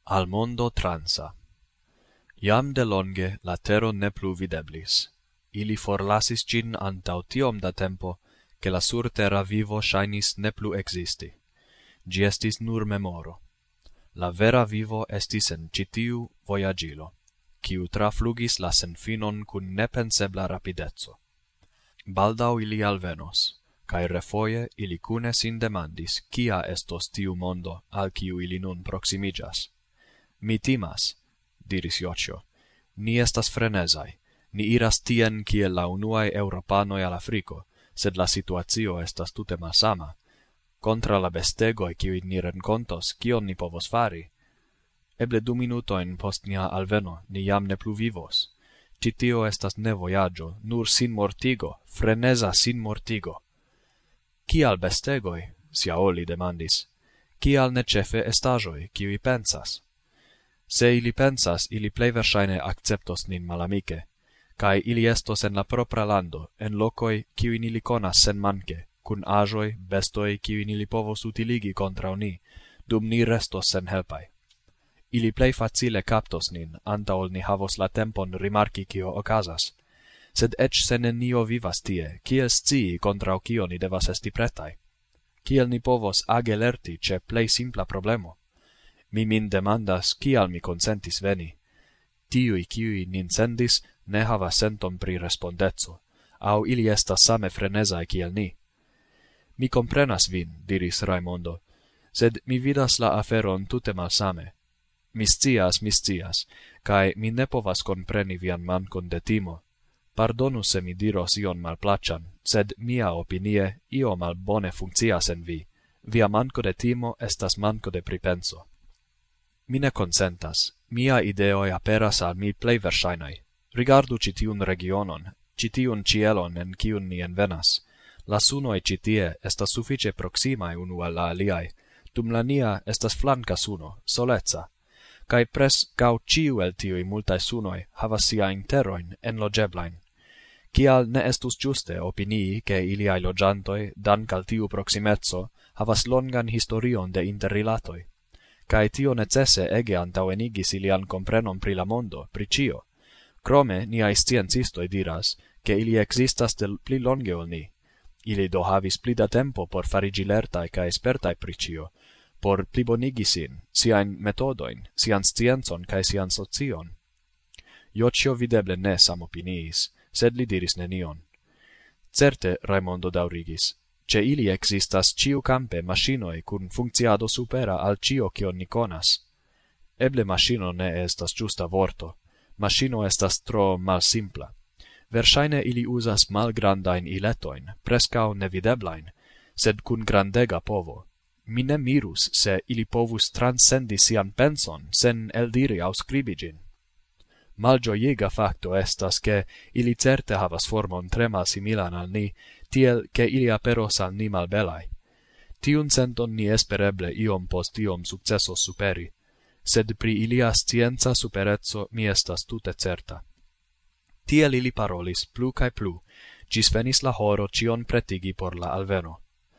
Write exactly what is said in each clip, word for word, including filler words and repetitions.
Al mondo transa. Iam de longe la tero ne plu videblis. Ili forlasis gin antau tiom da tempo, che la surterra vivo shainis ne plu existi. Gi estis nur memoro. La vera vivo estis en citiu voyagilo, quiu traflugis la senfinon cun nepensebla rapidezzo. Baldau ili alvenos, cae refoje ili cune sin demandis cia estos tiu mondo al quiu ili nun proximigas. Mi timas, diris Iocio, ni estas frenesai, ni iras tien kiel la unuae Europanoi al Africo, sed la situatio estas tute malsama. Contra la bestegoi kiui ni rencontos, kion ni povos fari? Eble du minutoin post nia alveno, ni jam ne plu vivos. Citio estas ne voyaggio, nur sin mortigo, frenesa sin mortigo. Kial bestegoi? Siaoli demandis. Kial ne cefe estajoi, kiui pensas? Se ili pensas, ili plei versaine acceptos nin malamike, cae ili estos en la propra lando, en locoi kiuin ili conas sen manche, cun ajoi, bestoi kiuin ili povos utiligi contra ni, dum ni restos sen helpai. Ili plei facile captos nin, anta ol ni havos la tempon rimarci cio ocasas. Sed ec se nio vivas tie, kiel scii contra cio ni devas esti pretai? Kiel ni povos age lerti ce plei simpla problemo? Mi min demandas, kial mi consentis veni. Tiui kiui nin sendis ne havas senton pri respondezzo, au ili estas same frenesae kiel ni. Mi comprenas vin, diris Raimondo, sed mi vidas la aferon tute malsame. Mi scias, mi scias, cae mi ne povas compreni vian mancon de timo. Pardonu se mi diros ion malplacian, sed mia opinie io malbone funccias en vi. Via manco de timo estas manco de pripenso. Mi ne consentas, mia ideoi aperas al mi plei versainai. Rigardu citiun regionon, citiun cielon en ciun ni envenas. La sunoi citie estas suffice proximae unu al la aliae, dum la nia estas flanca suno, soleca, cae pres gau ciu el tiui multae sunoi havas sia interoin enlogeblain. Cial ne estus giuste opinii che iliai logiantoi, dank al tiu proximezzo, havas longan historion de interrilatoi, cae tio necesse ege antauenigis ilian comprenon pri la mondo, pri cio. Crome, niai sciencistoi diras, che ili existas del pli longe ol ni. Ili do havis pli da tempo por farigi lertae cae espertae pri cio, por plibonigi sin, siain metodoin, sian scienzon cae sian socion. Iocio videble ne samopiniis, sed li diris nenion. Certe, Raimondo daurigis, ce ili existas ciu campe machinoi cun funcciado supera al cio cion ni conas. Eble machino ne estas justa vorto, machino estas tro mal simpla. Versaine ili usas mal grandain iletoin, prescau nevideblain, sed cun grandega povo. Mi ne mirus se ili povus transcendi sian penson sen eldiri au scribigin. Malgioiga facto estas che ili certe havas formon tre mal similan al ni, tiel che ili aperos al ni malbelai. Tiun senton ni espereble iom post iom successos superi, sed pri ilia scienza superezzo mi estas tute certa. Tiel ili parolis plu cae plu, gis venis la horo cion pretigi por la alveno.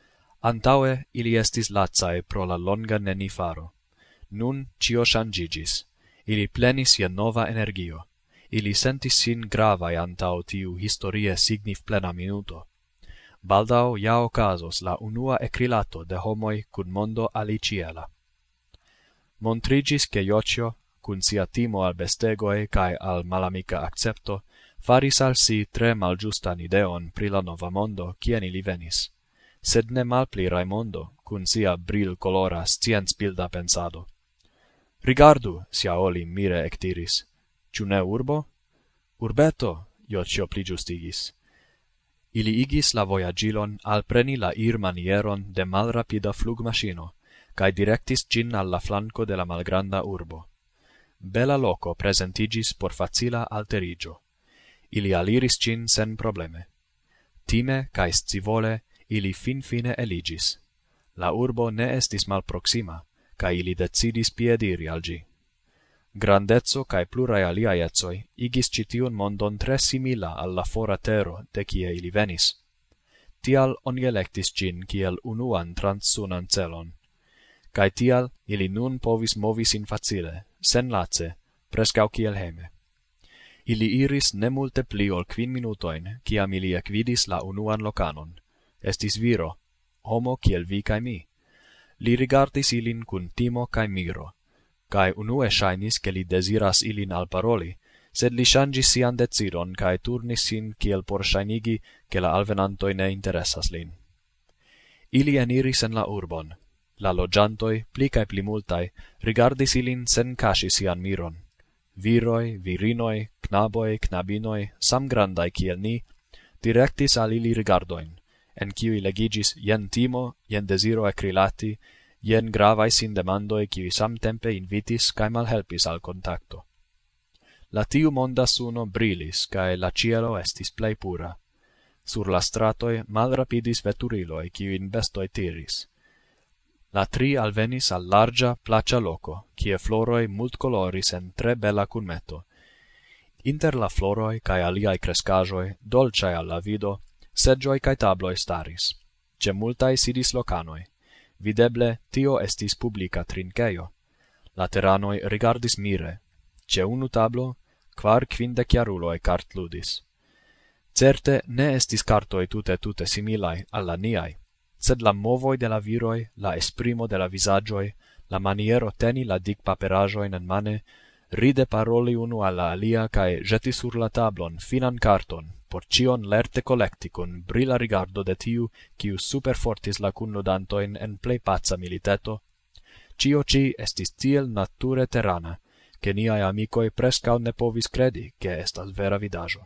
Antaue ili estis lacae pro la longa nenifaro. Nun cio changigis. Ili plenis je nova energio. Ili sentis sin gravae antau tiu historie signif plena minuto. Baldau ja ocasos la unua ecrilato de homoi cun mondo aliciela. Montrigis che Iocio, cun sia timo al bestegoe cae al malamica accepto, faris al si tre maljustan ideon pri la nova mondo cien ili venis. Sed ne malpli Raimondo, cun sia bril colora scienz bilda pensado. Rigardu, Siaoli mire ectiris. Ciu ne urbo? Urbeto, Iocio pli justigis. Ili igis la voyagilon al preni la ir manieron de malrapida flugmachino, cae directis gin alla flanco de la malgranda urbo. Bela loco presentigis por facila alterigio. Ili aliris gin sen probleme. Time cae scivole ili fin fine eligis. La urbo ne estis mal proxima, cae ili decidis piediri al gi. Grandezzo cae plurae aliae etsoi igis citiun mondon tre simila alla fora tero de cie ili venis. Tial oni electis gin kiel unuan transsunan celon. cae tial ili nun povis movi sin facile, sen lace, prescau kiel heme. Ili iris ne multe pli ol quin minutoin, ciam ili ecvidis la unuan locanon. Estis viro, homo kiel vi cae mi. Li rigardis ilin cun timo cae miro, cae unue shainis che li desiras ilin alparoli, sed li changis sian decidon cae turnis sin kiel por shainigi che la alvenantoi ne interessas lin. Ili eniris en la urbon. La logiantoi, pli cae pli multai, rigardis ilin sen casi sian miron. Viroi, virinoi, knaboi, knabinoi, sam grandai kiel ni, directis al ili rigardoin, en kiui legigis jen timo, jen desiro ecrilati, jen gravai sin demandoi kiui samtempe invitis cae malhelpis al contacto. La tiu monda suno brilis, cae la cielo estis plei pura. Sur la stratoi mal rapidis veturiloi kiui in bestoi tiris. La tri alvenis al largia, placia loco, kie floroi mult coloris en tre bella cunmeto. Inter la floroi cae aliai crescajoi, dolciai alla vido, seggioi cae tabloi staris. Ce multae sidis locanoi. Videble, tio estis publica trinceio. La terranoi rigardis mire. Ce unu tablo, quar quindeciaruloi cart ludis. Certe ne estis cartoi tute tute similai alla niai, sed la movoi de la viroi, la esprimo de la visagioi, la maniero teni la dic paperajoin en mane, ride paroli unu alla alia cae jeti sur la tablon finan carton, por cion lerte collecti cun brila rigardo de tiu, kiu superfortis la cunludantoin en plei pazza militeto. Cio ci estis tiel nature terrana, che niai amicoi prescau ne povis credi, che estas vera vidajo.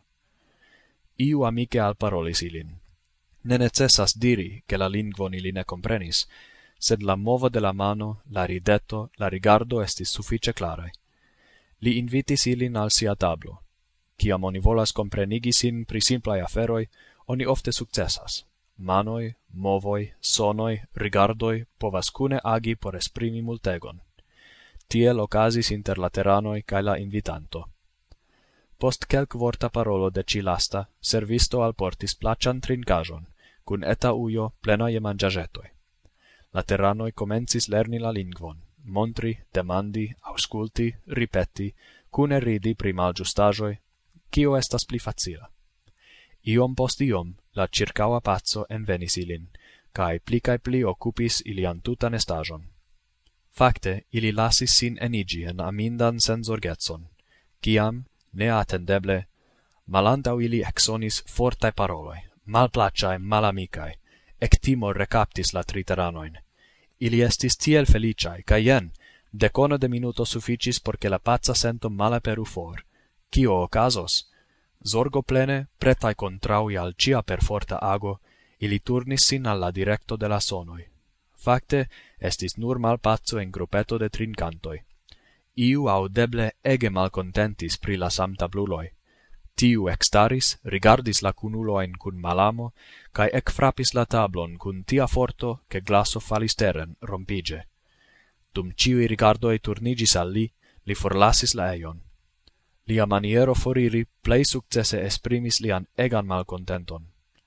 Iu amice alparolis ilin. Ne necessas diri che la lingvon ili ne comprenis, sed la movo de la mano, la rideto, la rigardo estis suffice clarai. Li invitis ilin al sia tablo. Ciam oni volas comprenigi sin pri simplai aferoi, oni ofte successas. Manoi, movoi, sonoi, rigardoi povas cune agi por esprimi multegon. Tiel ocasis inter la terranoi cae la invitanto. Post quelc vorta parolo de ci lasta, servisto alportis placian trincajon, cun eta uio plena je mangiagetoi. La terranoi comencis lerni la lingvon, montri, demandi, ausculti, ripeti, cune ridi pri malgiustajoi, cio estas pli facila. Iom post iom, la circaua pazzo envenis ilin, cae pli cae pli occupis ilian tutan estajon. Facte, ili lasis sin enigi en amindan senzorgetson, ciam, ne attendeble, malantau ili exonis fortae paroloi, malplacae, malamicae, ec timor recaptis la triteranoin. Ili estis tiel feliciae, ca jen, decono de minuto sufficis porce la pazza sento malaperu for. Cio ocasos? Zorgo plene, pretae contraui al cia per forta ago, ili turnis sin alla directo de la sonoi. Facte, estis nur malpazzo in gruppeto de trincantoi. Iu audeble ege malcontentis pri la samtabluloi. Tiu extaris, rigardis la cunuloin cun malamo, cae ec frapis la tablon cun tia forto che glasso falis teren rompige. Dum ciui rigardoi turnigis al li, li forlasis la eion. Lia maniero foriri plei successe esprimis lian egan malcontenton.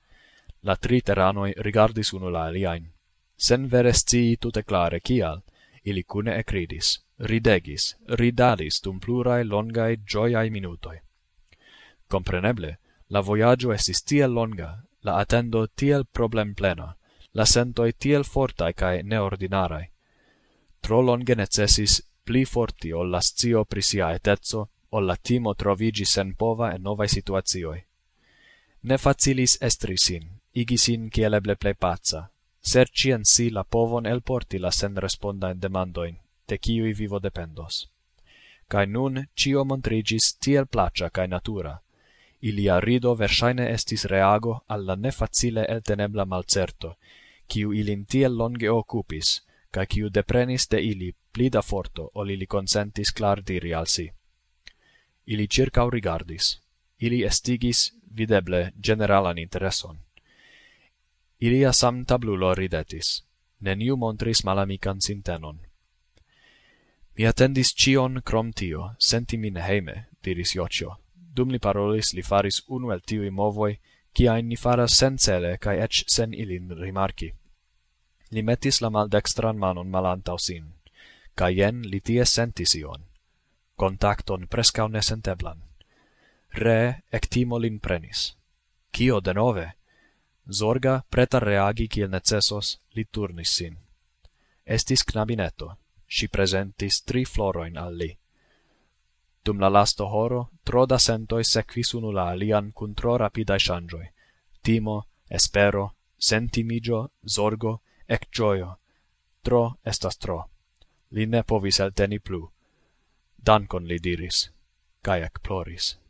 La tri terranoi rigardis unu la aliain. Sen vere scii tute clare cial, ili cune ecridis, ridegis, ridadis dum plurae longae gioiae minutoi. Compreneble, la voyaggio estis tiel longa, la attendo tiel problem plena, la sentoi tiel fortae cae neordinarae. Tro longe necessis pli forti ol la scio pri sia etezzo, ol la timo trovigi sen pova en novae situatioi. Ne facilis estri sin, igi sin cieleble plei pazza, serci en si la povon elporti la sen respondaen demandoin, de ciui vivo dependos. Cae nun cio montrigis tiel placia cae natura, ilia rido versaine estis reago alla ne facile eltenebla malcerto, ciu ilin tiel longe occupis, ca ciu deprenis de ili pli da forto ol ili consentis clar diri al si. Ili circau rigardis, ili estigis, videble, generalan intereson. Ilia sam tablulo ridetis, neniu montris malamican sintenon. Mi attendis cion crom tio, senti min heime, diris Iocio. Dum li parolis, li faris unu el tiui movoi, ciae ni faras sen cele, cae ec sen ilin rimarci. Li metis la maldextran manon malantau sin, ca jen li tie sentis ion, contacton prescau nesenteblan. Ree ectimo lin prenis. Cio denove? Zorga, preta reagi kiel necessos, li turnis sin. Estis knabineto, si presentis tri floroin al li. Dum la lasto horo, tro da sentoi sequis unu la alian cun tro rapidae shangioi. Timo, espero, sentimigio, zorgo, ec gioio. Tro estas tro. Li ne povis elteni plu. Dankon, li diris, cae ec ploris.